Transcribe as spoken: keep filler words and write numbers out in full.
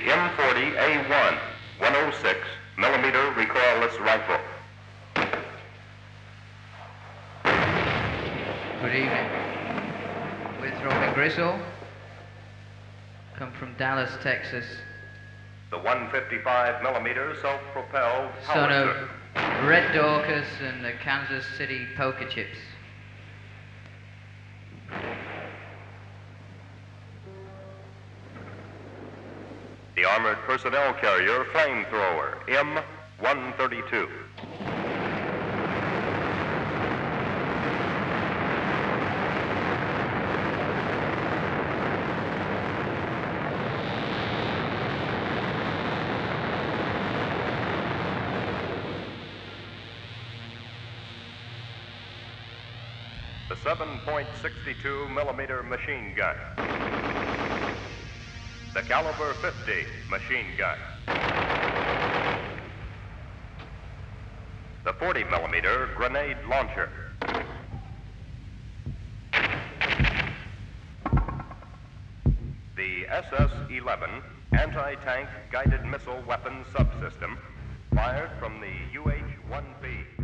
M forty A one one oh six millimeter recoilless rifle. Good evening. With Robin Grisell. Come from Dallas, Texas. The one fifty-five millimeter self-propelled Son of howitzer. Red Dorcas and the Kansas City Poker Chips. The armored personnel carrier flamethrower M one thirty-two. The seven point six two millimeter machine gun. The caliber fifty machine gun. The forty millimeter grenade launcher. The S S eleven anti-tank guided missile weapon subsystem fired from the U H one B.